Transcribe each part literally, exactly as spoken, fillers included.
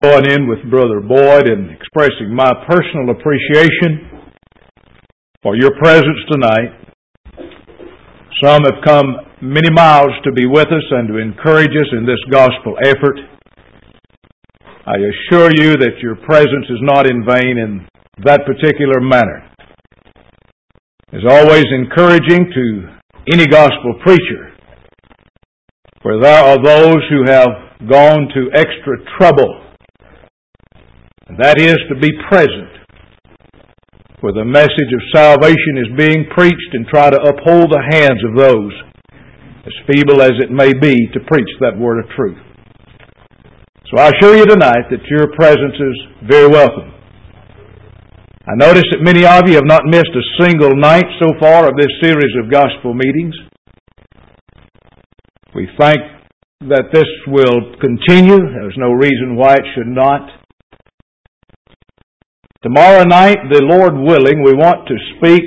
Join in with Brother Boyd in expressing my personal appreciation for your presence tonight. Some have come many miles to be with us and to encourage us in this gospel effort. I assure you that your presence is not in vain in that particular manner. It's always encouraging to any gospel preacher, for there are those who have gone to extra trouble, and that is to be present where the message of salvation is being preached and try to uphold the hands of those, as feeble as it may be, to preach that word of truth. So I assure you tonight that your presence is very welcome. I notice that many of you have not missed a single night so far of this series of gospel meetings. We think that this will continue. There's no reason why it should not. Tomorrow night, the Lord willing, we want to speak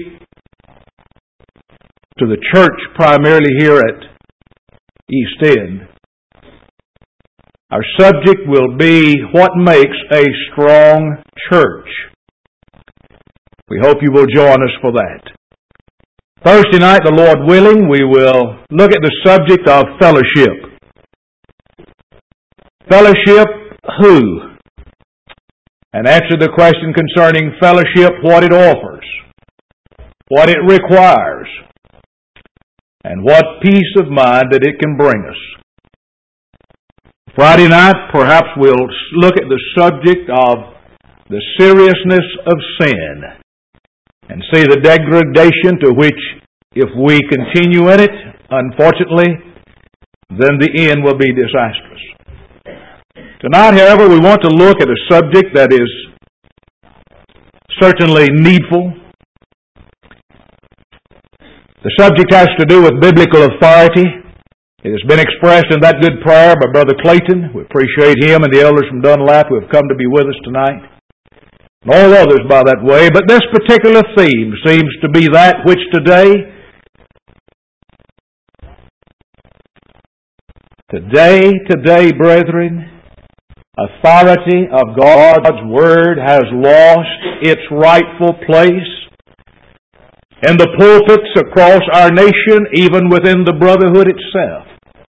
to the church primarily here at East End. Our subject will be what makes a strong church. We hope you will join us for that. Thursday night, the Lord willing, we will look at the subject of fellowship. Fellowship who? And answer the question concerning fellowship, what it offers, what it requires, and what peace of mind that it can bring us. Friday night, perhaps we'll look at the subject of the seriousness of sin and see the degradation to which, if we continue in it, unfortunately, then the end will be disastrous. Tonight, however, we want to look at a subject that is certainly needful. The subject has to do with biblical authority. It has been expressed in that good prayer by Brother Clayton. We appreciate him and the elders from Dunlap who have come to be with us tonight. And all others by that way. But this particular theme seems to be that which today, today, today, brethren, authority of God's Word has lost its rightful place in the pulpits across our nation, even within the brotherhood itself.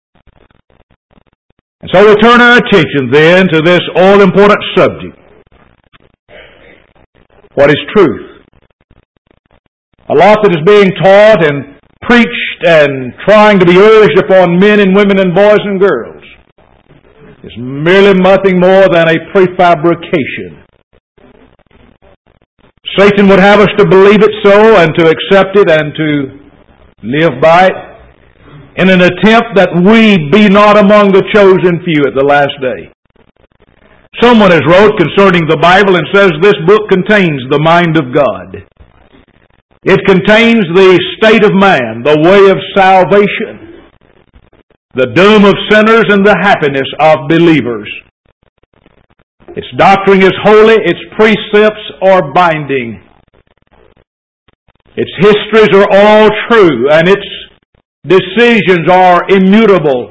And so we turn our attention then to this all-important subject. What is truth? A lot that is being taught and preached and trying to be urged upon men and women and boys and girls is merely nothing more than a prefabrication. Satan would have us to believe it so and to accept it and to live by it in an attempt that we be not among the chosen few at the last day. Someone has wrote concerning the Bible and says this book contains the mind of God. It contains the state of man, the way of salvation, the doom of sinners, and the happiness of believers. Its doctrine is holy, its precepts are binding. Its histories are all true, and its decisions are immutable.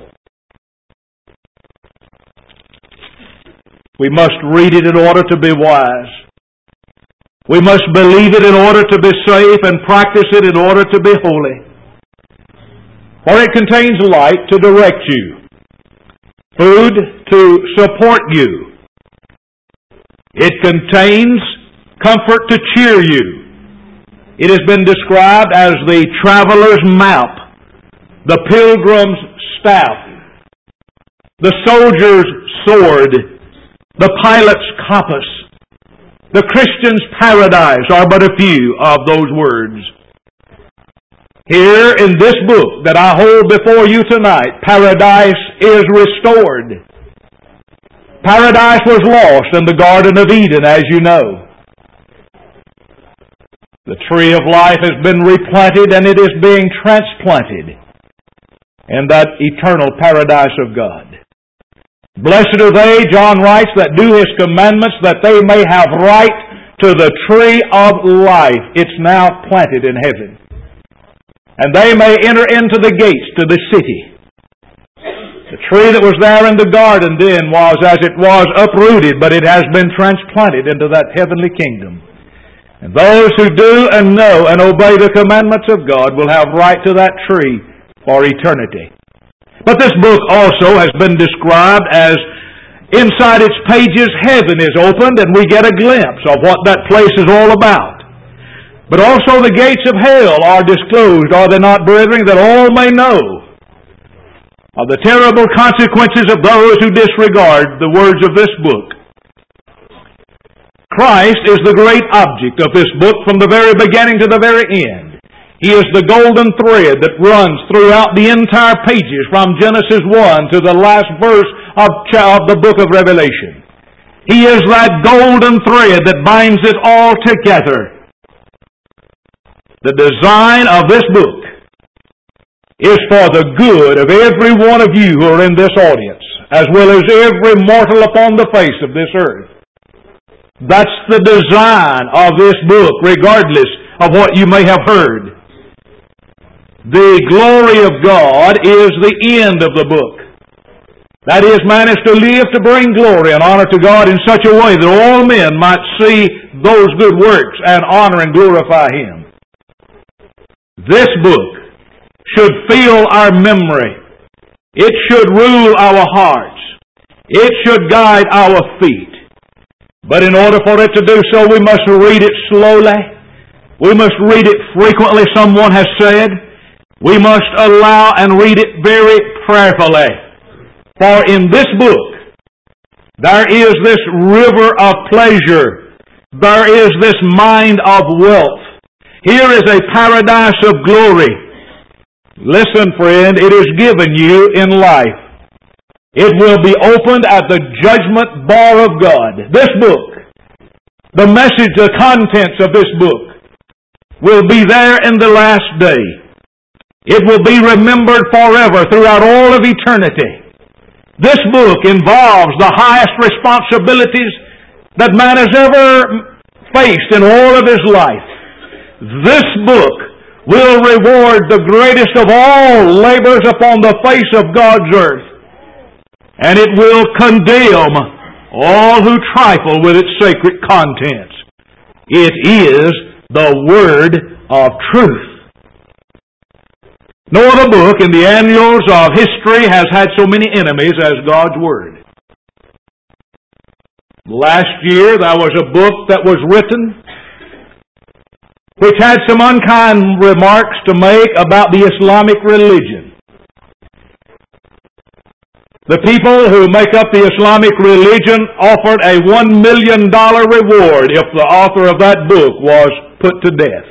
We must read it in order to be wise. We must believe it in order to be safe and practice it in order to be holy. For it contains light to direct you, food to support you. It contains comfort to cheer you. It has been described as the traveler's map, the pilgrim's staff, the soldier's sword, the pilot's compass. The Christian's paradise are but a few of those words. Here in this book that I hold before you tonight, paradise is restored. Paradise was lost in the Garden of Eden, as you know. The tree of life has been replanted and it is being transplanted in that eternal paradise of God. Blessed are they, John writes, that do His commandments, that they may have right to the tree of life. It's now planted in heaven. And they may enter into the gates to the city. The tree that was there in the garden then was, as it was, uprooted, but it has been transplanted into that heavenly kingdom. And those who do and know and obey the commandments of God will have right to that tree for eternity. But this book also has been described as inside its pages heaven is opened and we get a glimpse of what that place is all about. But also the gates of hell are disclosed, are they not, brethren, that all may know of the terrible consequences of those who disregard the words of this book. Christ is the great object of this book from the very beginning to the very end. He is the golden thread that runs throughout the entire pages from Genesis one to the last verse of the book of Revelation. He is that golden thread that binds it all together. The design of this book is for the good of every one of you who are in this audience, as well as every mortal upon the face of this earth. That's the design of this book, regardless of what you may have heard. The glory of God is the end of the book. That is, man is to live to bring glory and honor to God in such a way that all men might see those good works and honor and glorify Him. This book should fill our memory. It should rule our hearts. It should guide our feet. But in order for it to do so, we must read it slowly. We must read it frequently, someone has said. We must allow and read it very prayerfully. For in this book, there is this river of pleasure. There is this mind of wealth. Here is a paradise of glory. Listen, friend, it is given you in life. It will be opened at the judgment bar of God. This book, the message, the contents of this book, will be there in the last day. It will be remembered forever throughout all of eternity. This book involves the highest responsibilities that man has ever faced in all of his life. This book will reward the greatest of all labors upon the face of God's earth. And it will condemn all who trifle with its sacred contents. It is the Word of truth. No other book in the annals of history has had so many enemies as God's Word. Last year there was a book that was written which had some unkind remarks to make about the Islamic religion. The people who make up the Islamic religion offered a one million dollars reward if the author of that book was put to death.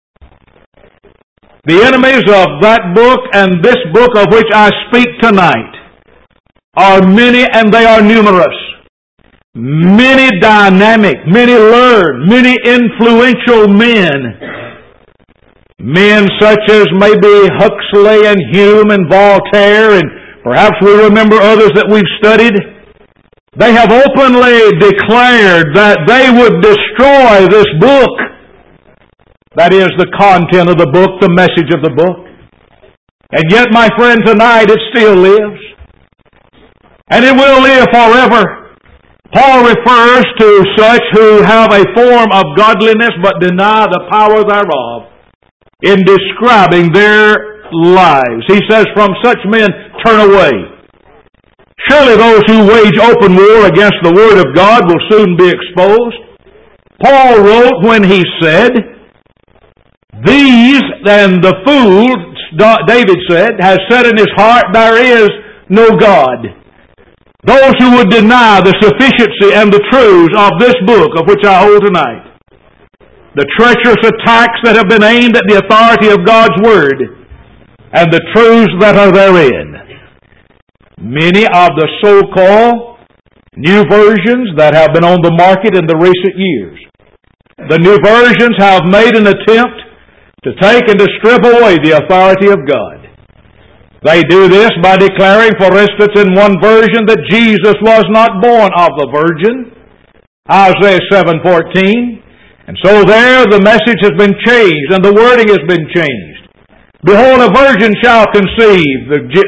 The enemies of that book and this book of which I speak tonight are many, and they are numerous. Many dynamic, many learned, many influential men. Men such as maybe Huxley and Hume and Voltaire, and perhaps we remember others that we've studied. They have openly declared that they would destroy this book. That is the content of the book, the message of the book. And yet, my friend, tonight it still lives. And it will live forever. Paul refers to such who have a form of godliness but deny the power thereof in describing their lives. He says, from such men turn away. Surely those who wage open war against the Word of God will soon be exposed. Paul wrote when he said, these, and the fool, David said, has said in his heart, there is no God. Those who would deny the sufficiency and the truths of this book of which I hold tonight. The treacherous attacks that have been aimed at the authority of God's Word and the truths that are therein. Many of the so-called new versions that have been on the market in the recent years. The new versions have made an attempt to take and to strip away the authority of God. They do this by declaring, for instance, in one version that Jesus was not born of the virgin, Isaiah seven fourteen. And so there the message has been changed and the wording has been changed. Behold, a virgin shall conceive. The, the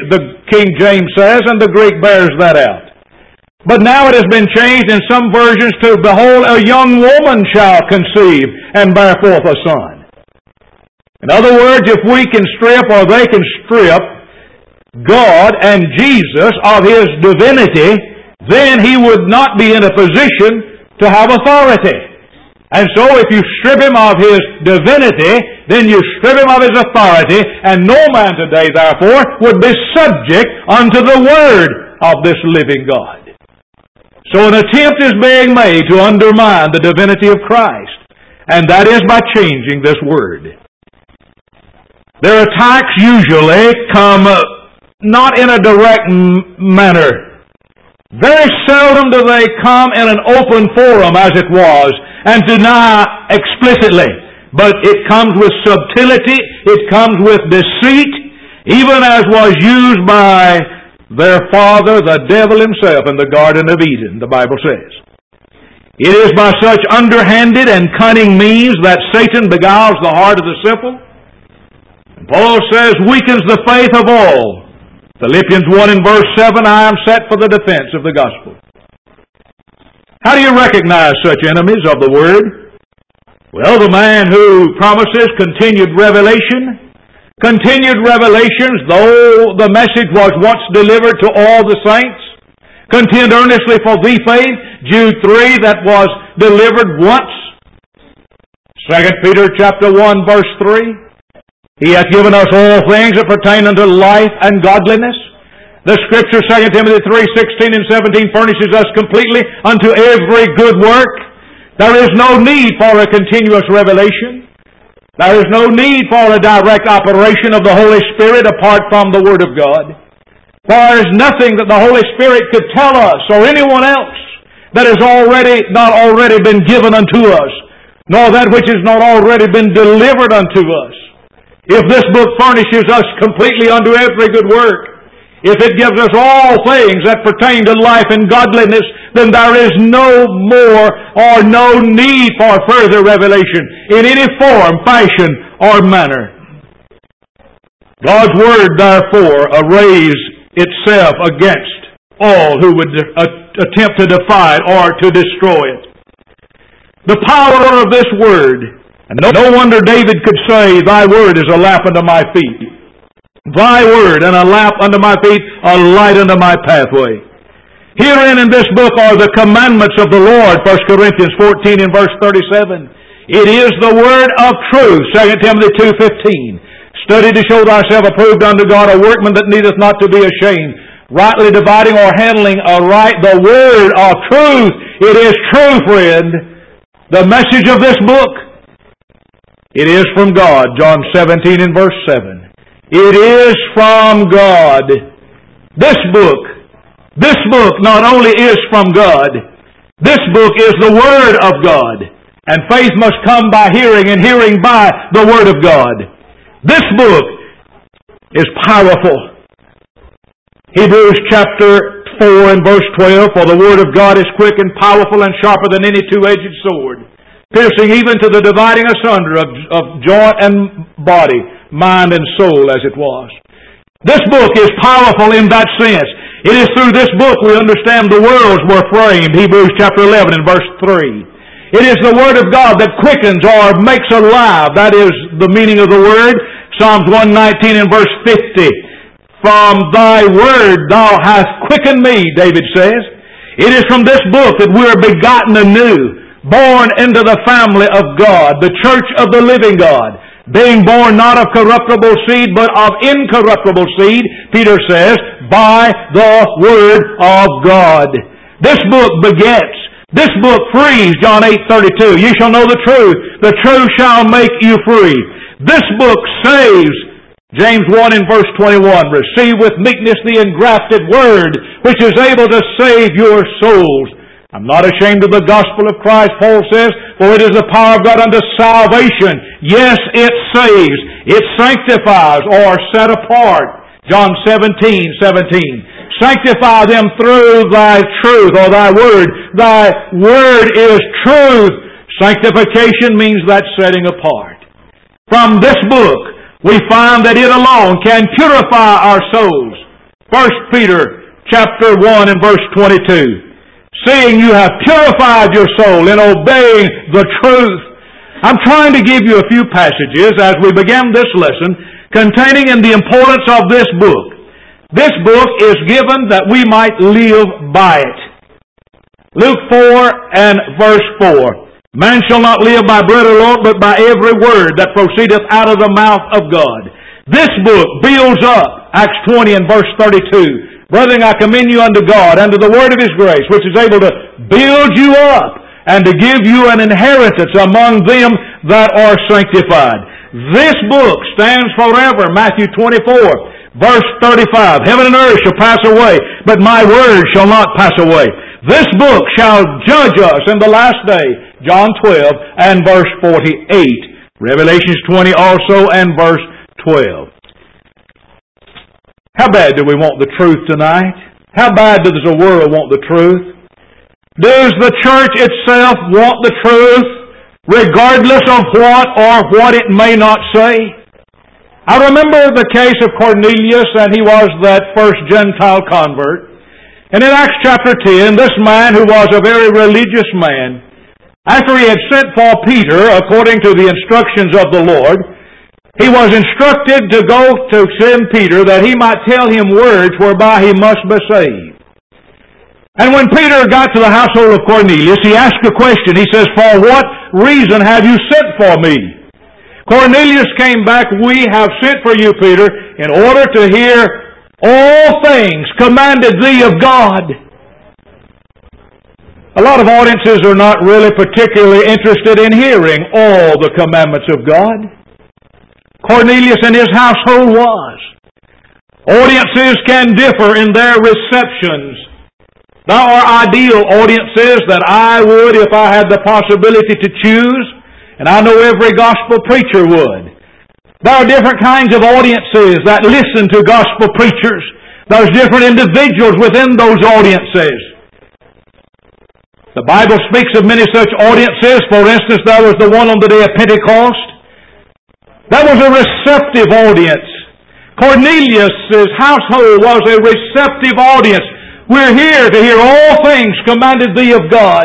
King James says, and the Greek bears that out. But now it has been changed in some versions to, behold, a young woman shall conceive and bear forth a son. In other words, if we can strip, or they can strip, God and Jesus of His divinity, then He would not be in a position to have authority. And so if you strip Him of His divinity, then you strip Him of His authority, and no man today, therefore, would be subject unto the Word of this living God. So an attempt is being made to undermine the divinity of Christ, and that is by changing this Word. Their attacks usually come not in a direct manner. Very seldom do they come in an open forum, as it was, and deny explicitly. But it comes with subtlety, it comes with deceit, even as was used by their father, the devil himself, in the Garden of Eden, the Bible says. It is by such underhanded and cunning means that Satan beguiles the heart of the simple. And Paul says, weakens the faith of all. Philippians one and verse seven, I am set for the defense of the gospel. How do you recognize such enemies of the Word? Well, the man who promises continued revelation, continued revelations, though the message was once delivered to all the saints, contend earnestly for the faith, Jude three, that was delivered once. Second Peter chapter one, verse three, He hath given us all things that pertain unto life and godliness. The Scripture, Second Timothy three, sixteen and seventeen, furnishes us completely unto every good work. There is no need for a continuous revelation. There is no need for a direct operation of the Holy Spirit apart from the Word of God. For there is nothing that the Holy Spirit could tell us or anyone else that has already not already been given unto us, nor that which has not already been delivered unto us. If this book furnishes us completely unto every good work, if it gives us all things that pertain to life and godliness, then there is no more or no need for further revelation in any form, fashion, or manner. God's Word, therefore, arrays itself against all who would attempt to defy it or to destroy it. The power of this Word, and no wonder David could say, Thy Word is a lamp unto my feet. Thy Word and a lamp unto my feet, a light unto my pathway. Herein in this book are the commandments of the Lord, First Corinthians fourteen and verse thirty-seven. It is the Word of truth, Second Timothy two fifteen. Study to show thyself approved unto God, a workman that needeth not to be ashamed, rightly dividing or handling aright the Word of truth. It is true, friend, the message of this book. It is from God, John seventeen and verse seven. It is from God. This book, this book not only is from God, this book is the Word of God. And faith must come by hearing, and hearing by the Word of God. This book is powerful. Hebrews chapter four and verse twelve, For the Word of God is quick and powerful and sharper than any two-edged sword, piercing even to the dividing asunder of, of joint and body, mind and soul, as it was. This book is powerful in that sense. It is through this book we understand the worlds were framed, Hebrews chapter eleven and verse three. It is the Word of God that quickens or makes alive. That is the meaning of the Word. Psalms one nineteen and verse fifty. From Thy Word Thou hast quickened me, David says. It is from this book that we are begotten anew, born into the family of God, the church of the living God, being born not of corruptible seed, but of incorruptible seed, Peter says, by the Word of God. This book begets. This book frees, John eight thirty-two. You shall know the truth. The truth shall make you free. This book saves, James one and verse twenty-one. Receive with meekness the engrafted Word, which is able to save your souls. I'm not ashamed of the gospel of Christ, Paul says, for it is the power of God unto salvation. Yes, it saves. It sanctifies or set apart. John seventeen seventeen. Sanctify them through Thy truth, or Thy Word. Thy Word is truth. Sanctification means that setting apart. From this book, we find that it alone can purify our souls. First Peter chapter one and verse twenty-two. Seeing you have purified your soul in obeying the truth. I'm trying to give you a few passages as we begin this lesson containing in the importance of this book. This book is given that we might live by it. Luke four and verse four. Man shall not live by bread alone, but by every word that proceedeth out of the mouth of God. This book builds up, Acts twenty and verse thirty-two. Brethren, I commend you unto God, unto the word of His grace, which is able to build you up and to give you an inheritance among them that are sanctified. This book stands forever, Matthew twenty-four, verse thirty-five. Heaven and earth shall pass away, but my word shall not pass away. This book shall judge us in the last day, John twelve and verse forty-eight. Revelations twenty also and verse twelve. How bad do we want the truth tonight? How bad does the world want the truth? Does the church itself want the truth, regardless of what or what it may not say? I remember the case of Cornelius, and he was that first Gentile convert. And in Acts chapter ten, this man who was a very religious man, after he had sent for Peter, according to the instructions of the Lord, he was instructed to go to send Peter that he might tell him words whereby he must be saved. And when Peter got to the household of Cornelius, he asked a question. He says, "For what reason have you sent for me?" Cornelius came back, "We have sent for you, Peter, in order to hear all things commanded thee of God." A lot of audiences are not really particularly interested in hearing all the commandments of God. Cornelius and his household was. Audiences can differ in their receptions. There are ideal audiences that I would, if I had the possibility to choose, and I know every gospel preacher would. There are different kinds of audiences that listen to gospel preachers. There's different individuals within those audiences. The Bible speaks of many such audiences. For instance, there was the one on the day of Pentecost. That was a receptive audience. Cornelius' household was a receptive audience. We're here to hear all things commanded thee of God.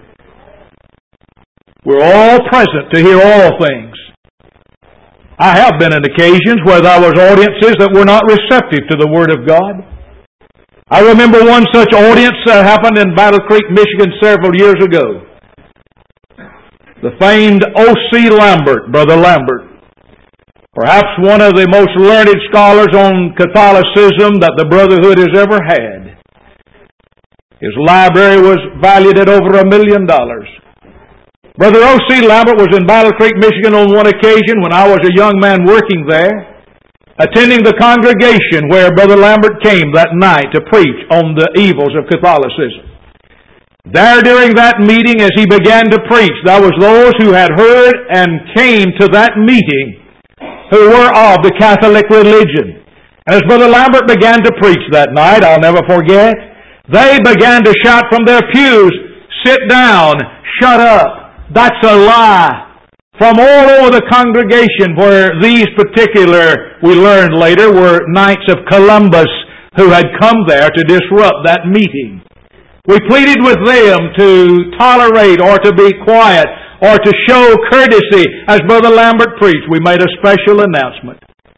We're all present to hear all things. I have been in occasions where there was audiences that were not receptive to the Word of God. I remember one such audience that happened in Battle Creek, Michigan several years ago. The famed O C Lambert, Brother Lambert. Perhaps one of the most learned scholars on Catholicism that the Brotherhood has ever had. His library was valued at over a million dollars. Brother O C Lambert was in Battle Creek, Michigan on one occasion when I was a young man working there, attending the congregation where Brother Lambert came that night to preach on the evils of Catholicism. There during that meeting, as he began to preach, there was those who had heard and came to that meeting who were of the Catholic religion. And as Brother Lambert began to preach that night, I'll never forget, they began to shout from their pews, "Sit down, shut up, that's a lie." From all over the congregation, where these particular, we learned later, were Knights of Columbus who had come there to disrupt that meeting. We pleaded with them to tolerate or to be quiet or to show courtesy. As Brother Lambert preached, we made a special announcement.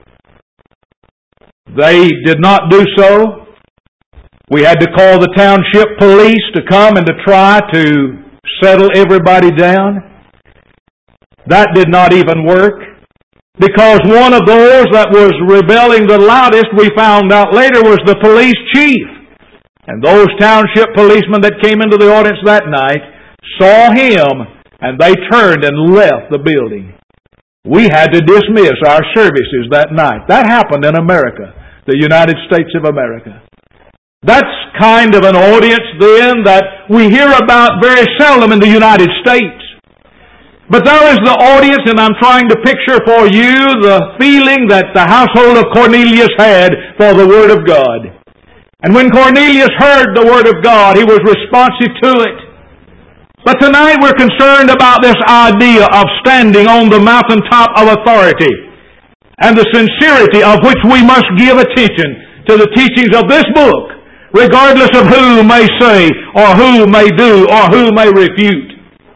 They did not do so. We had to call the township police to come and to try to settle everybody down. That did not even work, because one of those that was rebelling the loudest, we found out later, was the police chief. And those township policemen that came into the audience that night saw him, and they turned and left the building. We had to dismiss our services that night. That happened in America, the United States of America. That's kind of an audience then that we hear about very seldom in the United States. But there is the audience, and I'm trying to picture for you the feeling that the household of Cornelius had for the Word of God. And when Cornelius heard the Word of God, he was responsive to it. But tonight we're concerned about this idea of standing on the mountaintop of authority and the sincerity of which we must give attention to the teachings of this book, regardless of who may say, or who may do, or who may refute.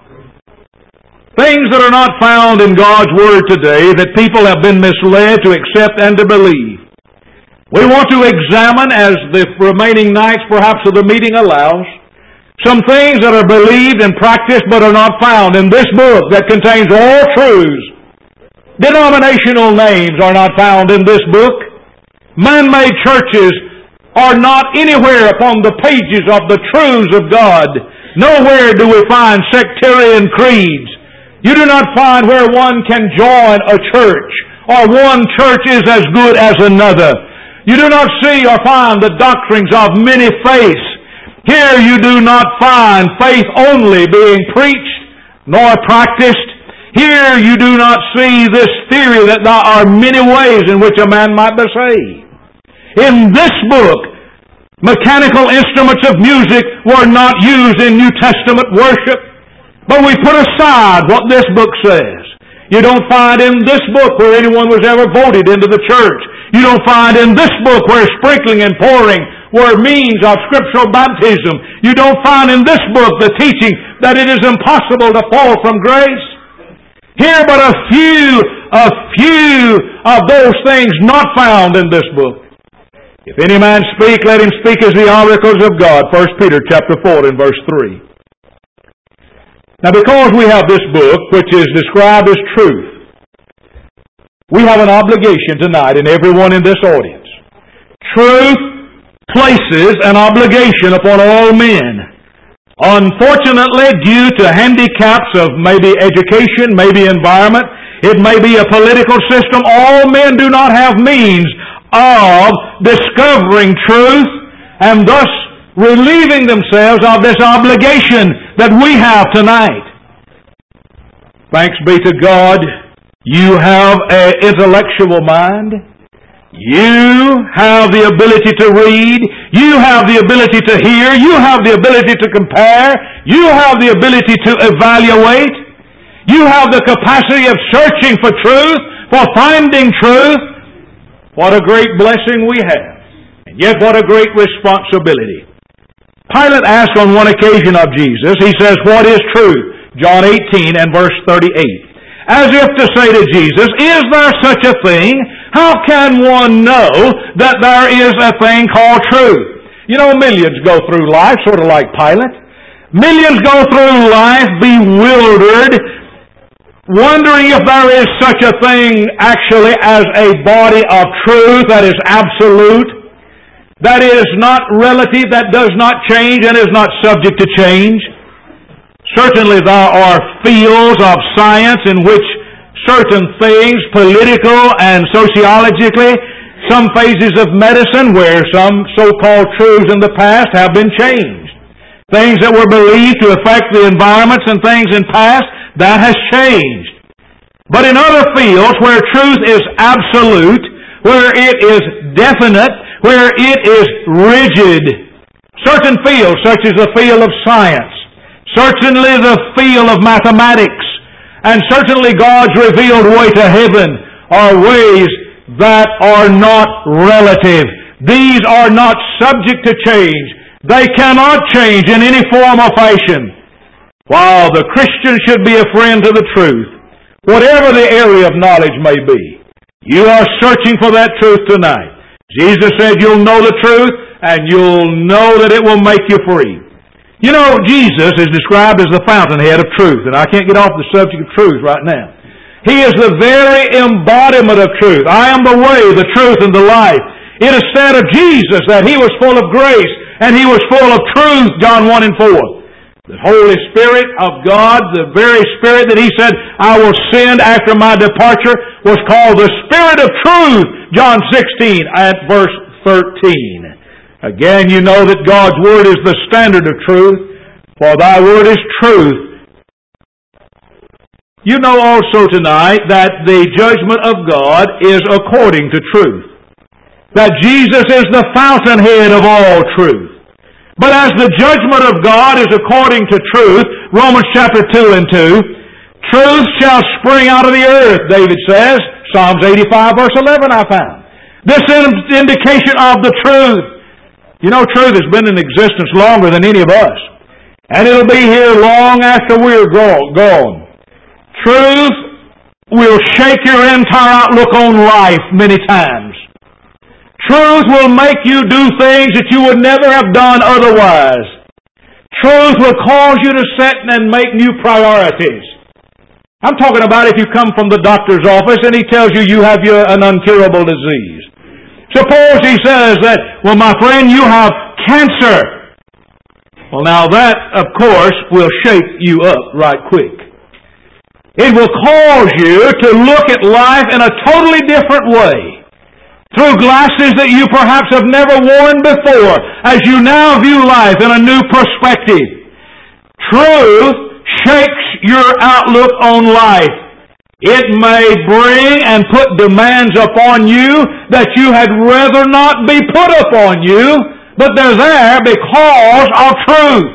Things that are not found in God's Word today that people have been misled to accept and to believe. We want to examine, as the remaining nights perhaps of the meeting allows, some things that are believed and practiced but are not found in this book that contains all truths. Denominational names are not found in this book. Man-made churches are not anywhere upon the pages of the truths of God. Nowhere do we find sectarian creeds. You do not find where one can join a church, or one church is as good as another. You do not see or find the doctrines of many faiths. Here you do not find faith only being preached nor practiced. Here you do not see this theory that there are many ways in which a man might be saved. In this book, mechanical instruments of music were not used in New Testament worship, but we put aside what this book says. You don't find in this book where anyone was ever voted into the church. You don't find in this book where sprinkling and pouring were means of scriptural baptism. You don't find in this book the teaching that it is impossible to fall from grace. Here but a few, a few of those things not found in this book. If any man speak, let him speak as the oracles of God. First Peter chapter four and verse three. Now because we have this book, which is described as truth, we have an obligation tonight, and everyone in this audience. Truth places an obligation upon all men. Unfortunately, due to handicaps of maybe education, maybe environment, it may be a political system, all men do not have means of discovering truth and thus relieving themselves of this obligation that we have tonight. Thanks be to God, you have an intellectual mind. You have the ability to read. You have the ability to hear. You have the ability to compare. You have the ability to evaluate. You have the capacity of searching for truth, for finding truth. What a great blessing we have. And yet what a great responsibility. Pilate asked on one occasion of Jesus, he says, "What is truth?" John eighteen and verse thirty-eight. As if to say to Jesus, is there such a thing? How can one know that there is a thing called truth? You know, millions go through life sort of like Pilate. Millions go through life bewildered, wondering if there is such a thing actually as a body of truth that is absolute, that is not relative, that does not change and is not subject to change. Certainly there are fields of science in which certain things, political and sociologically, some phases of medicine where some so-called truths in the past have been changed. Things that were believed to affect the environments and things in past, that has changed. But in other fields where truth is absolute, where it is definite, where it is rigid, certain fields such as the field of science, certainly the field of mathematics, and certainly God's revealed way to heaven are ways that are not relative. These are not subject to change. They cannot change in any form or fashion. While the Christian should be a friend to the truth, whatever the area of knowledge may be, you are searching for that truth tonight. Jesus said you'll know the truth and you'll know that it will make you free. You know, Jesus is described as the fountainhead of truth, and I can't get off the subject of truth right now. He is the very embodiment of truth. I am the way, the truth, and the life. It is said of Jesus that He was full of grace, and He was full of truth, John one and four. The Holy Spirit of God, the very Spirit that He said, I will send after my departure, was called the Spirit of truth, John sixteen at verse thirteen. Again, you know that God's Word is the standard of truth, for Thy Word is truth. You know also tonight that the judgment of God is according to truth. That Jesus is the fountainhead of all truth. But as the judgment of God is according to truth, Romans chapter two and two, truth shall spring out of the earth, David says, Psalms eighty-five verse eleven I found. This is indication of the truth. You know, truth has been in existence longer than any of us. And it'll be here long after we're gone. Truth will shake your entire outlook on life many times. Truth will make you do things that you would never have done otherwise. Truth will cause you to set and make new priorities. I'm talking about if you come from the doctor's office and he tells you you have your, an incurable disease. Suppose he says that, well, my friend, you have cancer. Well, now that, of course, will shake you up right quick. It will cause you to look at life in a totally different way, through glasses that you perhaps have never worn before, as you now view life in a new perspective. Truth shakes your outlook on life. It may bring and put demands upon you that you had rather not be put upon you, but they're there because of truth.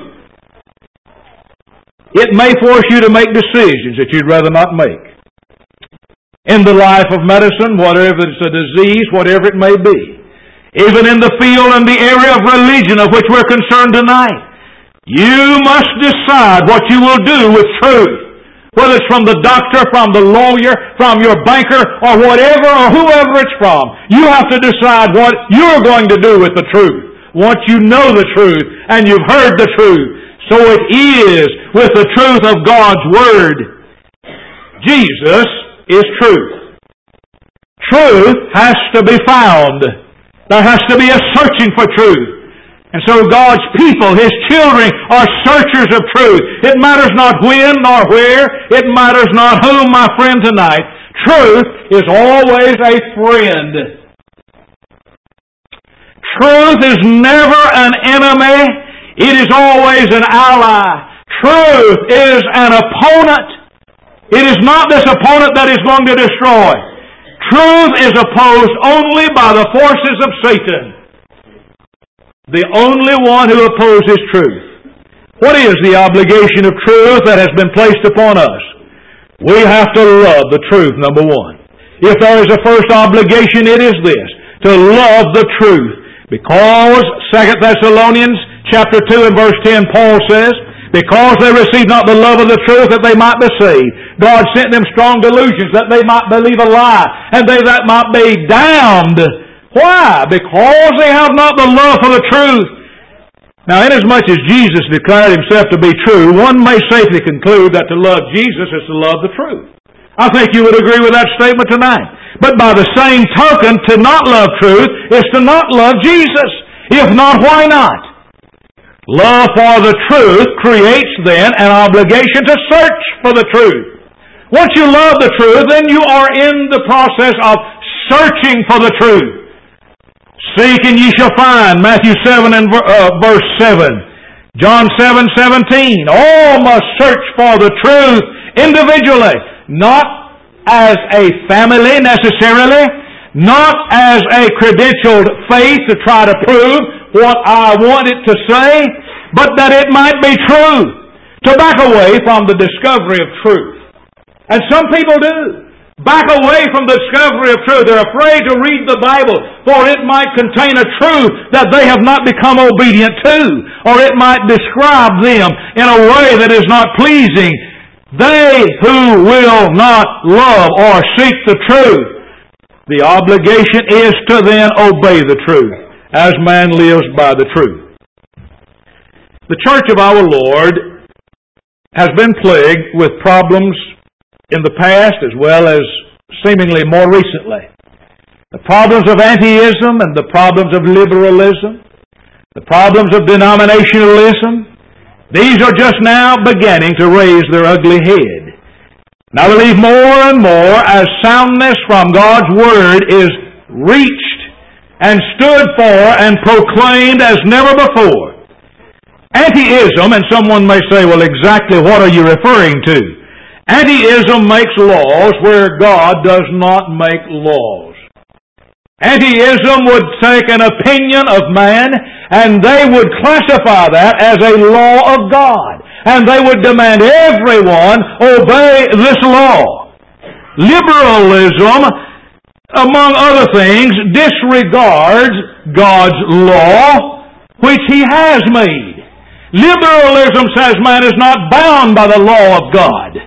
It may force you to make decisions that you'd rather not make. In the life of medicine, whatever it's a disease, whatever it may be. Even in the field and the area of religion of which we're concerned tonight. You must decide what you will do with truth. Whether it's from the doctor, from the lawyer, from your banker, or whatever, or whoever it's from. You have to decide what you're going to do with the truth. Once you know the truth, and you've heard the truth. So it is with the truth of God's Word. Jesus is truth. Truth has to be found. There has to be a searching for truth. And so God's people, His children, are searchers of truth. It matters not when nor where. It matters not whom, my friend, tonight. Truth is always a friend. Truth is never an enemy. It is always an ally. Truth is an opponent. It is not this opponent that is going to destroy. Truth is opposed only by the forces of Satan. The only one who opposes truth. What is the obligation of truth that has been placed upon us? We have to love the truth, number one. If there is a first obligation, it is this, to love the truth. Because, Second Thessalonians chapter two and verse ten, Paul says, because they received not the love of the truth that they might be saved. God sent them strong delusions that they might believe a lie, and they that might be damned. Why? Because they have not the love for the truth. Now, inasmuch as Jesus declared Himself to be true, one may safely conclude that to love Jesus is to love the truth. I think you would agree with that statement tonight. But by the same token, to not love truth is to not love Jesus. If not, why not? Love for the truth creates then an obligation to search for the truth. Once you love the truth, then you are in the process of searching for the truth. Seek and ye shall find, Matthew seven and uh, verse seven. John seven seventeen. All must search for the truth individually, not as a family necessarily, not as a credentialed faith to try to prove what I want it to say, but that it might be true. To back away from the discovery of truth. And some people do. Back away from the discovery of truth. They're afraid to read the Bible, for it might contain a truth that they have not become obedient to, or it might describe them in a way that is not pleasing. They who will not love or seek the truth, the obligation is to then obey the truth, as man lives by the truth. The church of our Lord has been plagued with problems in the past as well as seemingly more recently. The problems of antiism and the problems of liberalism, the problems of denominationalism, these are just now beginning to raise their ugly head. And I believe more and more as soundness from God's Word is reached and stood for and proclaimed as never before. Antiism, and someone may say, well, exactly what are you referring to? Antiism makes laws where God does not make laws. Antiism would take an opinion of man and they would classify that as a law of God. And they would demand everyone obey this law. Liberalism among other things, disregards God's law, which He has made. Liberalism says man is not bound by the law of God.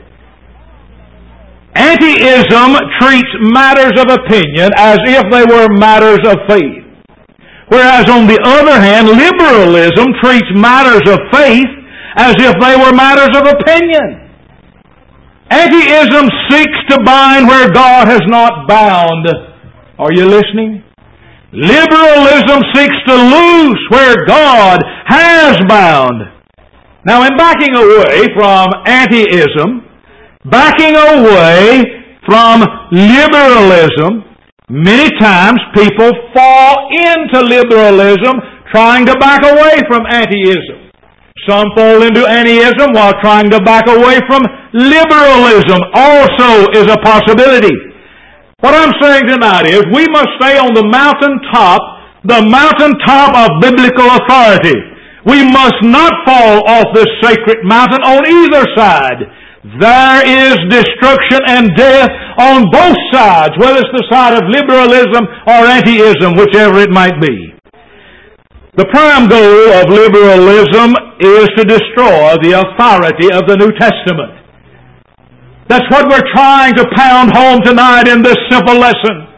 Antiism treats matters of opinion as if they were matters of faith. Whereas on the other hand, liberalism treats matters of faith as if they were matters of opinion. Antiism seeks to bind where God has not bound. Are you listening? Liberalism seeks to loose where God has bound. Now, in backing away from antiism, backing away from liberalism, many times people fall into liberalism trying to back away from antiism. Some fall into antiism while trying to back away from liberalism also is a possibility. What I'm saying tonight is we must stay on the mountaintop, the mountaintop of biblical authority. We must not fall off this sacred mountain on either side. There is destruction and death on both sides, whether it's the side of liberalism or antiism, whichever it might be. The prime goal of liberalism is to destroy the authority of the New Testament. That's what we're trying to pound home tonight in this simple lesson.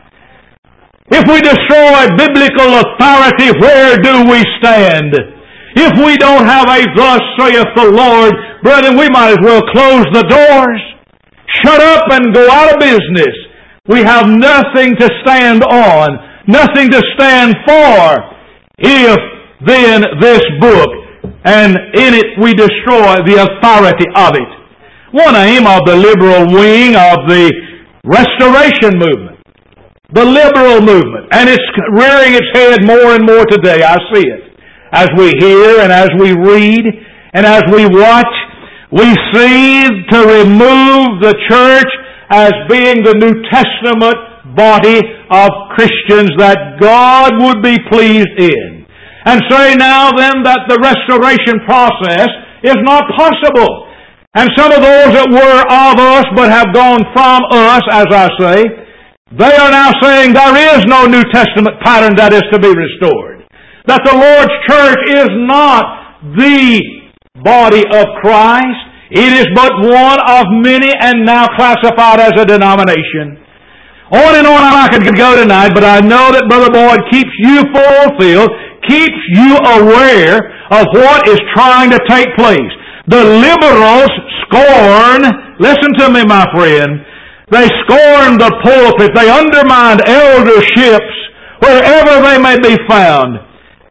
If we destroy biblical authority, where do we stand? If we don't have a thus saith the Lord, brethren, we might as well close the doors, shut up and go out of business. We have nothing to stand on, nothing to stand for, if then this book, and in it we destroy the authority of it. One aim of the liberal wing of the Restoration movement, the liberal movement, and it's rearing its head more and more today, I see it. As we hear and as we read and as we watch, we see to remove the church as being the New Testament body of Christians that God would be pleased in. And say now then that the restoration process is not possible. And some of those that were of us but have gone from us, as I say, they are now saying there is no New Testament pattern that is to be restored. That the Lord's church is not the body of Christ. It is but one of many and now classified as a denomination. On and on I could go tonight, but I know that Brother Boyd keeps you fulfilled, keeps you aware of what is trying to take place. The liberals scorn, listen to me, my friend, they scorn the pulpit, they undermine elderships wherever they may be found.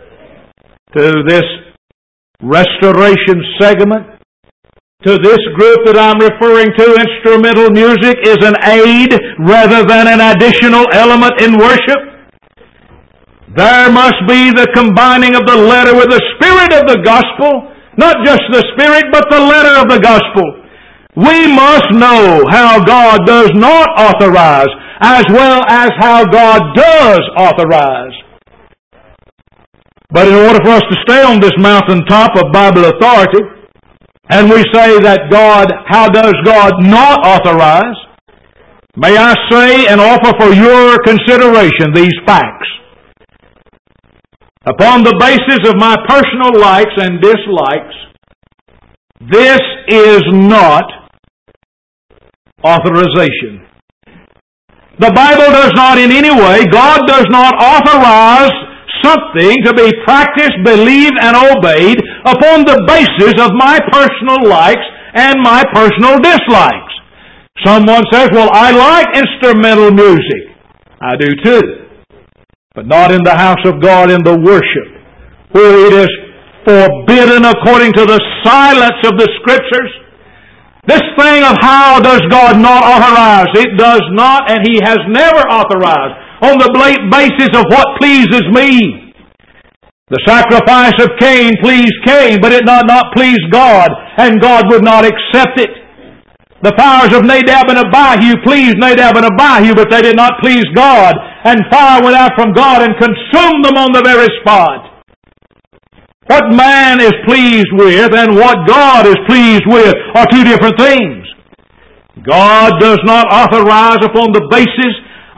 To this restoration segment, to this group that I'm referring to, instrumental music is an aid rather than an additional element in worship. There must be the combining of the letter with the spirit of the gospel, not just the spirit, but the letter of the gospel. We must know how God does not authorize, as well as how God does authorize. But in order for us to stay on this mountaintop of Bible authority, and we say that God, how does God not authorize? May I say and offer for your consideration these facts. Upon the basis of my personal likes and dislikes, this is not authorization. The Bible does not in any way, God does not authorize something to be practiced, believed, and obeyed upon the basis of my personal likes and my personal dislikes. Someone says, well, I like instrumental music. I do too. But not in the house of God in the worship, where it is forbidden according to the silence of the Scriptures. This thing of how does God not authorize? It does not, and He has never authorized on the basis of what pleases me. The sacrifice of Cain pleased Cain, but it did not please God, and God would not accept it. The fires of Nadab and Abihu pleased Nadab and Abihu, but they did not please God, and fire went out from God and consumed them on the very spot. What man is pleased with and what God is pleased with are two different things. God does not authorize upon the basis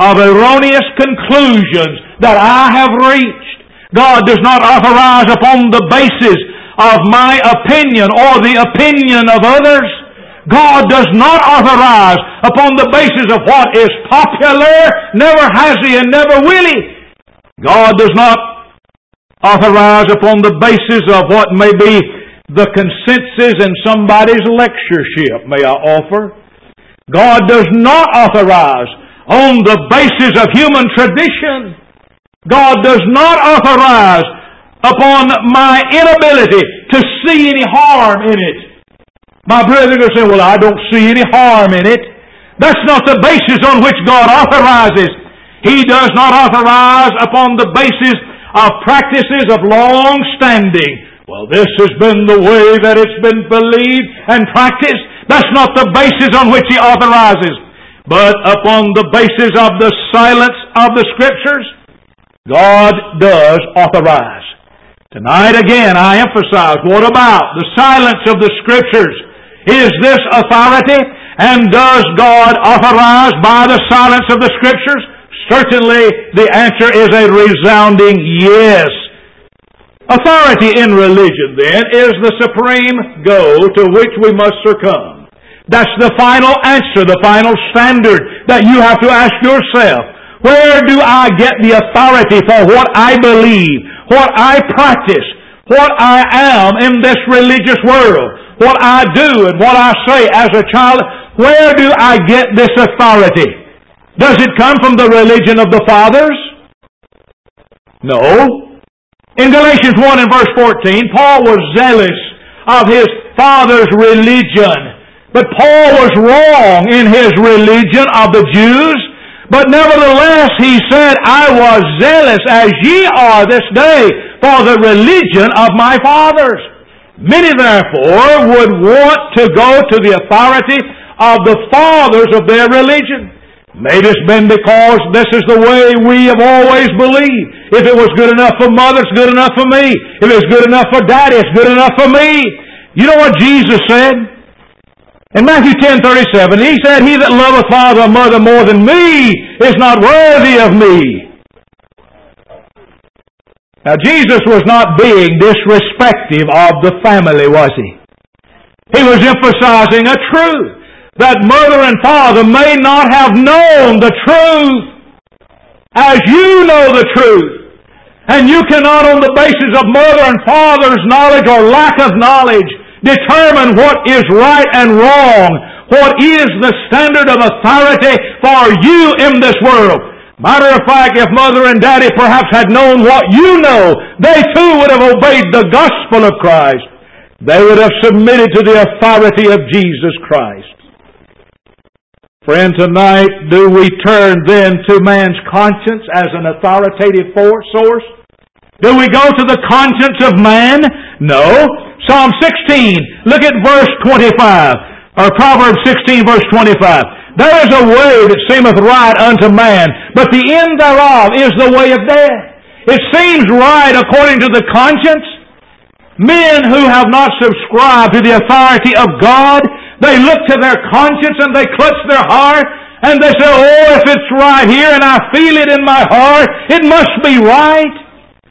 of erroneous conclusions that I have reached. God does not authorize upon the basis of my opinion or the opinion of others. God does not authorize upon the basis of what is popular. Never has He and never will He. God does not authorize upon the basis of what may be the consensus in somebody's lectureship, may I offer. God does not authorize on the basis of human tradition. God does not authorize upon my inability to see any harm in it. My brethren are saying, well, I don't see any harm in it. That's not the basis on which God authorizes. He does not authorize upon the basis of practices of long standing. Well, this has been the way that it's been believed and practiced. That's not the basis on which He authorizes. But upon the basis of the silence of the Scriptures, God does authorize. Tonight again I emphasize, what about the silence of the Scriptures? Is this authority? And does God authorize by the silence of the Scriptures? Certainly the answer is a resounding yes. Authority in religion, then, is the supreme goal to which we must succumb. That's the final answer, the final standard that you have to ask yourself. Where do I get the authority for what I believe, what I practice, what I am in this religious world, what I do and what I say as a child? Where do I get this authority? Does it come from the religion of the fathers? No. In Galatians one and verse fourteen, Paul was zealous of his father's religion. But Paul was wrong in his religion of the Jews. But nevertheless, he said, I was zealous as ye are this day for the religion of my fathers. Many therefore would want to go to the authority of the fathers of their religion. Maybe it's been because this is the way we have always believed. If it was good enough for mother, it's good enough for me. If it's good enough for daddy, it's good enough for me. You know what Jesus said? In Matthew ten thirty-seven, He said, He that loveth father or mother more than me is not worthy of me. Now Jesus was not being disrespectful of the family, was He? He was emphasizing a truth, that mother and father may not have known the truth as you know the truth. And you cannot, on the basis of mother and father's knowledge or lack of knowledge, determine what is right and wrong, what is the standard of authority for you in this world. Matter of fact, if mother and daddy perhaps had known what you know, they too would have obeyed the gospel of Christ. They would have submitted to the authority of Jesus Christ. Friend, tonight, do we turn then to man's conscience as an authoritative source? Do we go to the conscience of man? No. Psalm sixteen, look at verse twenty-five, or Proverbs sixteen, verse twenty-five. There is a way that seemeth right unto man, but the end thereof is the way of death. It seems right according to the conscience. Men who have not subscribed to the authority of God, they look to their conscience and they clutch their heart and they say, oh, if it's right here and I feel it in my heart, it must be right.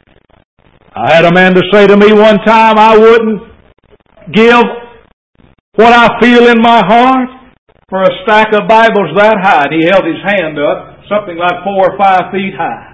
I had a man to say to me one time, I wouldn't give what I feel in my heart for a stack of Bibles that high. And he held his hand up, something like four or five feet high.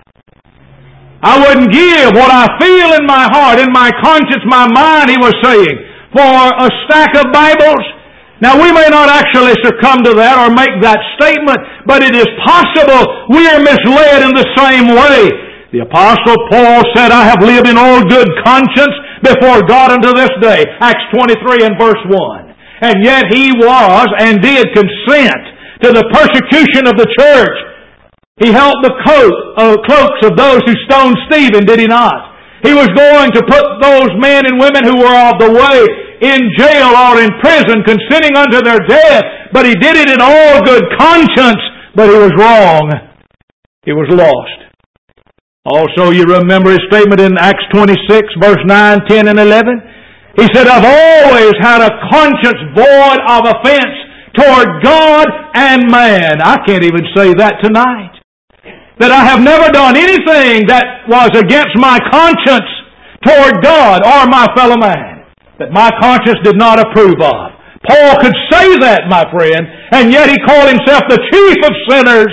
I wouldn't give what I feel in my heart, in my conscience, my mind, he was saying, for a stack of Bibles. Now, we may not actually succumb to that or make that statement, but it is possible we are misled in the same way. The Apostle Paul said, I have lived in all good conscience before God unto this day. Acts twenty-three and verse one. And yet he was and did consent to the persecution of the church. He held the coat, uh, cloaks of those who stoned Stephen, did he not? He was going to put those men and women who were of the way in jail or in prison, consenting unto their death. But he did it in all good conscience, but he was wrong. He was lost. Also, you remember his statement in Acts twenty-six, verse nine, ten, and eleven? He said, I've always had a conscience void of offense toward God and man. I can't even say that tonight. that I have never done anything that was against my conscience toward God or my fellow man, that my conscience did not approve of. Paul could say that, my friend, and yet he called himself the chief of sinners.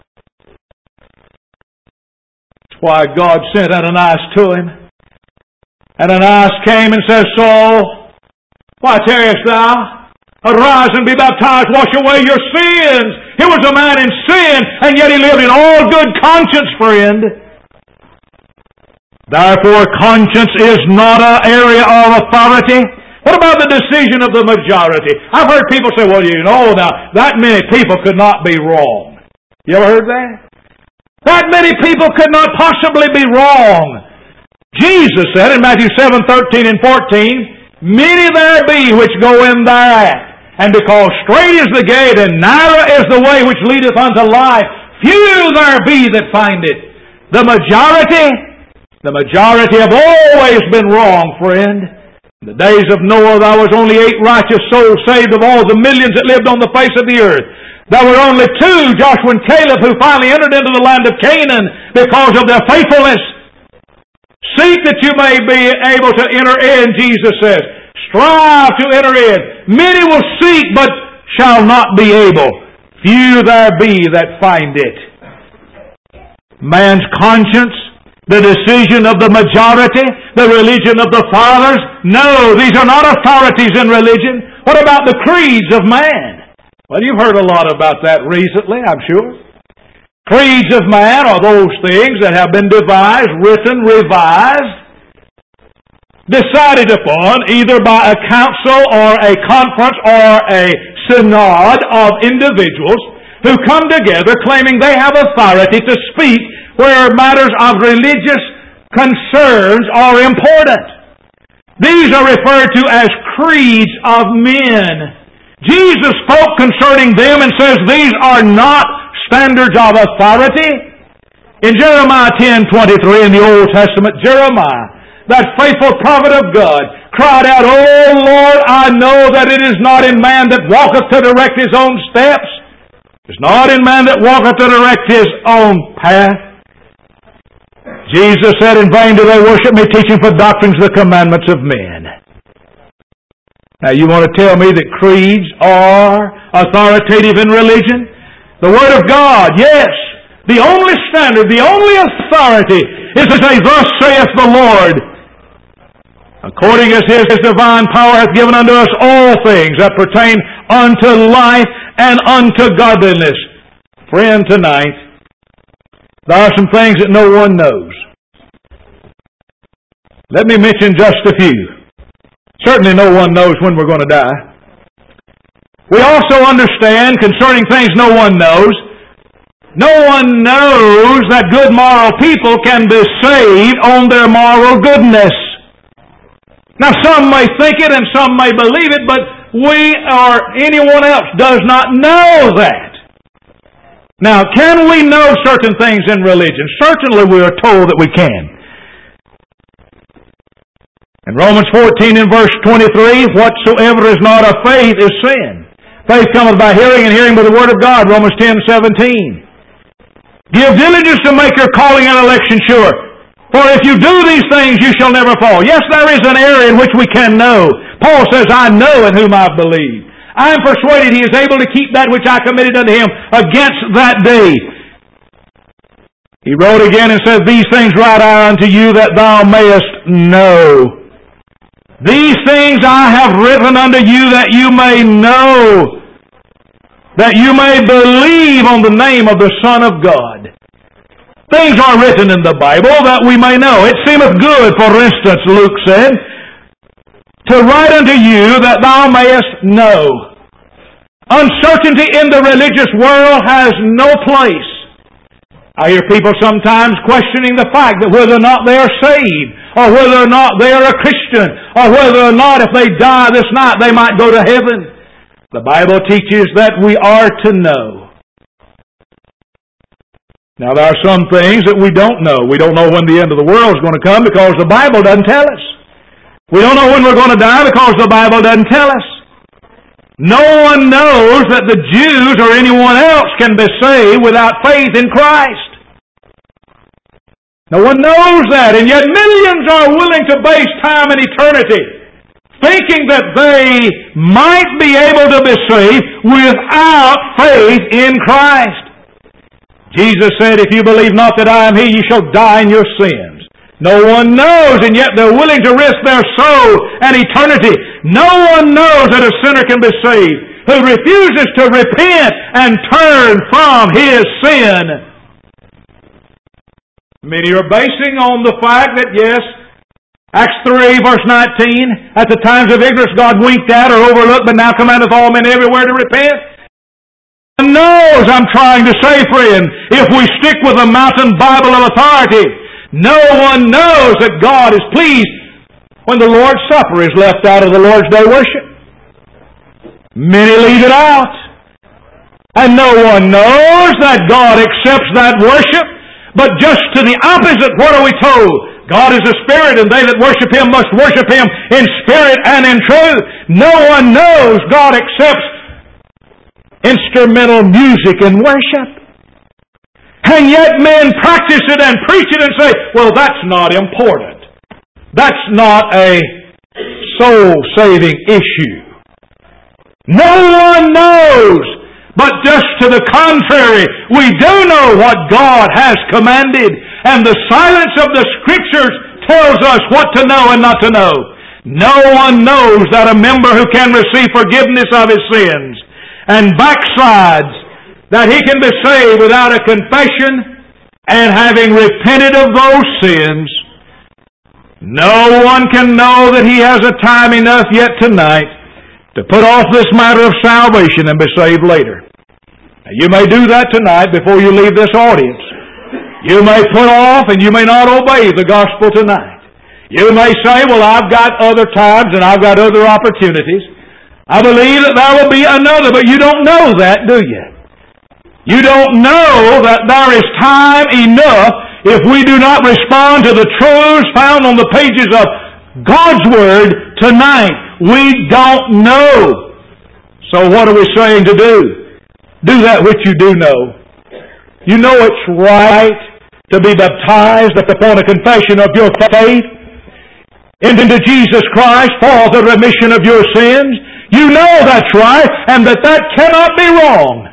That's why God sent Ananias to him. Ananias came and said, Saul, why tarriest thou? Arise and be baptized, wash away your sins. He was a man in sin, and yet he lived in all good conscience, friend. Therefore, conscience is not an area of authority. What about the decision of the majority? I've heard people say, well, you know, now, that many people could not be wrong. You ever heard that? That many people could not possibly be wrong. Jesus said in Matthew seven, thirteen and fourteen, many there be which go in thereat. And because straight is the gate and narrow is the way which leadeth unto life, few there be that find it. The majority, the majority have always been wrong, friend. In the days of Noah, there was only eight righteous souls saved of all the millions that lived on the face of the earth. There were only two, Joshua and Caleb, who finally entered into the land of Canaan because of their faithfulness. Seek that you may be able to enter in, Jesus says. Strive to enter in. Many will seek, but shall not be able. Few there be that find it. Man's conscience, the decision of the majority, the religion of the fathers. No, these are not authorities in religion. What about the creeds of man? Well, you've heard a lot about that recently, I'm sure. Creeds of man are those things that have been devised, written, revised, decided upon either by a council or a conference or a synod of individuals who come together claiming they have authority to speak where matters of religious concerns are important. These are referred to as creeds of men. Jesus spoke concerning them and says these are not standards of authority. In Jeremiah ten twenty-three in the Old Testament, Jeremiah, that faithful prophet of God, cried out, O Lord, I know that it is not in man that walketh to direct his own steps. It is not in man that walketh to direct his own path. Jesus said, in vain do they worship me, teaching for doctrines the commandments of men. Now you want to tell me that creeds are authoritative in religion? The Word of God, yes. The only standard, the only authority is to say, thus saith the Lord, according as His divine power hath given unto us all things that pertain unto life and unto godliness. Friend, tonight, there are some things that no one knows. Let me mention just a few. Certainly no one knows when we're going to die. We also understand concerning things no one knows. No one knows that good moral people can be saved on their moral goodness. Now some may think it and some may believe it, but we or anyone else does not know that. Now, can we know certain things in religion? Certainly we are told that we can. In Romans fourteen and verse twenty-three, whatsoever is not of faith is sin. Faith cometh by hearing, and hearing by the word of God. Romans ten seventeen. Give diligence to make your calling and election sure. For if you do these things, you shall never fall. Yes, there is an area in which we can know. Paul says, I know in whom I believe. I am persuaded he is able to keep that which I committed unto him against that day. He wrote again and said, These things write I unto you that thou mayest know. These things I have written unto you that you may know, that you may believe on the name of the Son of God. Things are written in the Bible that we may know. It seemeth good, for instance, Luke said, to write unto you that thou mayest know. Uncertainty in the religious world has no place. I hear people sometimes questioning the fact that whether or not they are saved, or whether or not they are a Christian, or whether or not if they die this night they might go to heaven. The Bible teaches that we are to know. Now there are some things that we don't know. We don't know when the end of the world is going to come because the Bible doesn't tell us. We don't know when we're going to die because the Bible doesn't tell us. No one knows that the Jews or anyone else can be saved without faith in Christ. No one knows that, and yet millions are willing to base time and eternity thinking that they might be able to be saved without faith in Christ. Jesus said, if you believe not that I am He, you shall die in your sins. No one knows, and yet they're willing to risk their soul and eternity. No one knows that a sinner can be saved who refuses to repent and turn from his sin. Many are basing on the fact that, yes, Acts three, verse nineteen, at the times of ignorance God winked at or overlooked, but now commandeth all men everywhere to repent. No one knows, I'm trying to say, friend, if we stick with the mountain Bible of authority, no one knows that God is pleased when the Lord's Supper is left out of the Lord's Day worship. Many leave it out. And no one knows that God accepts that worship. But just to the opposite, what are we told? God is a spirit, and they that worship Him must worship Him in spirit and in truth. No one knows God accepts instrumental music in worship. And yet men practice it and preach it and say, well, that's not important. That's not a soul-saving issue. No one knows. But just to the contrary, we do know what God has commanded, and the silence of the Scriptures tells us what to know and not to know. No one knows that a member who can receive forgiveness of his sins and backsides, that he can be saved without a confession and having repented of those sins. No one can know that he has a time enough yet tonight to put off this matter of salvation and be saved later. Now, you may do that tonight before you leave this audience. You may put off and you may not obey the gospel tonight. You may say, well, I've got other times and I've got other opportunities. I believe that there will be another, but you don't know that, do you? You don't know that there is time enough if we do not respond to the truths found on the pages of God's Word tonight. We don't know. So what are we saying to do? Do that which you do know. You know it's right to be baptized upon a confession of your faith into Jesus Christ for the remission of your sins. You know that's right, and that that cannot be wrong.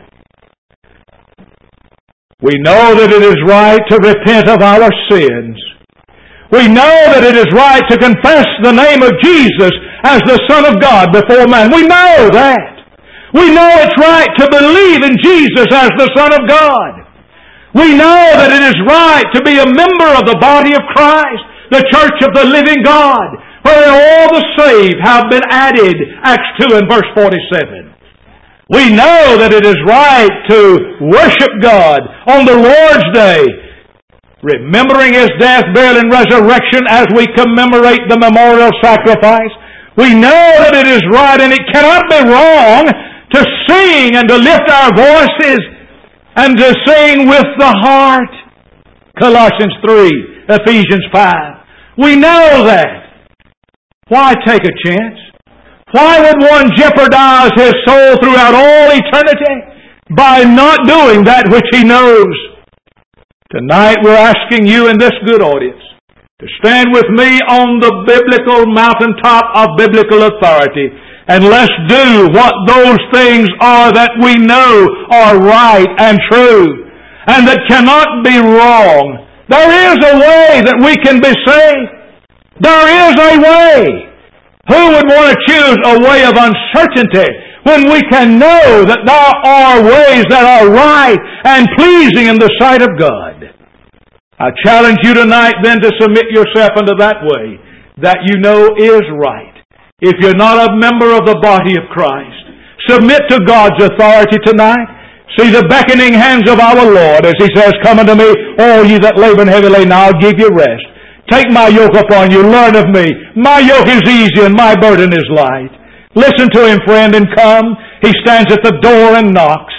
We know that it is right to repent of our sins. We know that it is right to confess the name of Jesus as the Son of God before man. We know that. We know it's right to believe in Jesus as the Son of God. We know that it is right to be a member of the body of Christ, the church of the living God, where all the saved have been added, Acts two and verse forty-seven. We know that it is right to worship God on the Lord's Day, remembering His death, burial, and resurrection as we commemorate the memorial sacrifice. We know that it is right and it cannot be wrong to sing and to lift our voices and to sing with the heart. Colossians three, Ephesians five. We know that. Why take a chance? Why would one jeopardize his soul throughout all eternity by not doing that which he knows? Tonight we're asking you in this good audience to stand with me on the biblical mountaintop of biblical authority, and let's do what those things are that we know are right and true and that cannot be wrong. There is a way that we can be saved. There is a way. Who would want to choose a way of uncertainty when we can know that there are ways that are right and pleasing in the sight of God? I challenge you tonight then to submit yourself unto that way that you know is right. If you're not a member of the body of Christ, submit to God's authority tonight. See the beckoning hands of our Lord as He says, come unto me, all ye that labor and heavy laden, I'll give you rest. Take my yoke upon you, learn of me. My yoke is easy and my burden is light. Listen to Him, friend, and come. He stands at the door and knocks.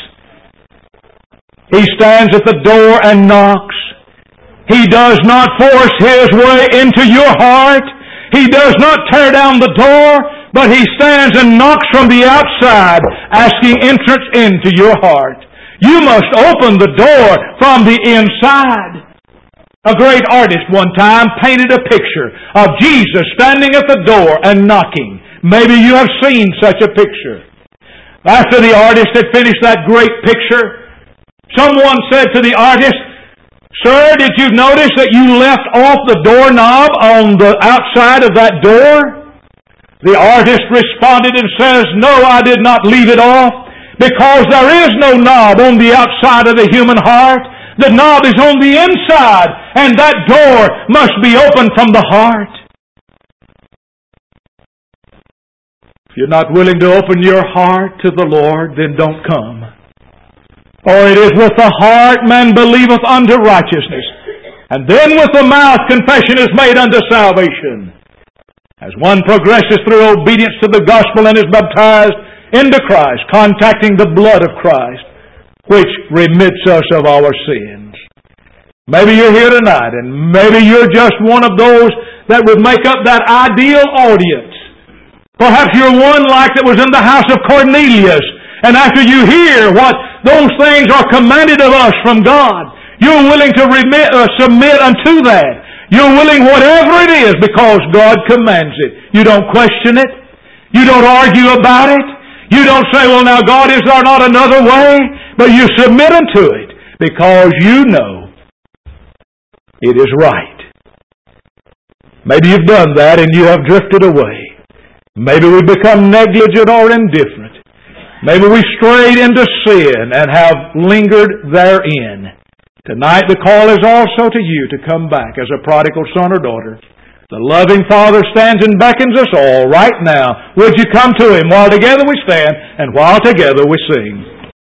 He stands at the door and knocks. He does not force His way into your heart. He does not tear down the door, but He stands and knocks from the outside, asking entrance into your heart. You must open the door from the inside. A great artist one time painted a picture of Jesus standing at the door and knocking. Maybe you have seen such a picture. After the artist had finished that great picture, someone said to the artist, "Sir, did you notice that you left off the doorknob on the outside of that door?" The artist responded and says, "No, I did not leave it off, because there is no knob on the outside of the human heart. The knob is on the inside, and that door must be opened from the heart." If you're not willing to open your heart to the Lord, then don't come. For it is with the heart man believeth unto righteousness, and then with the mouth confession is made unto salvation. As one progresses through obedience to the gospel and is baptized into Christ, contacting the blood of Christ, which remits us of our sins. Maybe you're here tonight, and maybe you're just one of those that would make up that ideal audience. Perhaps you're one like that was in the house of Cornelius, and after you hear what those things are commanded of us from God, you're willing to remit, uh, submit unto that. You're willing whatever it is because God commands it. You don't question it. You don't argue about it. You don't say, "Well, now God, is there not another way?" But you submit unto it because you know it is right. Maybe you've done that and you have drifted away. Maybe we become negligent or indifferent. Maybe we strayed into sin and have lingered therein. Tonight the call is also to you to come back as a prodigal son or daughter. The loving Father stands and beckons us all right now. Would you come to Him while together we stand and while together we sing?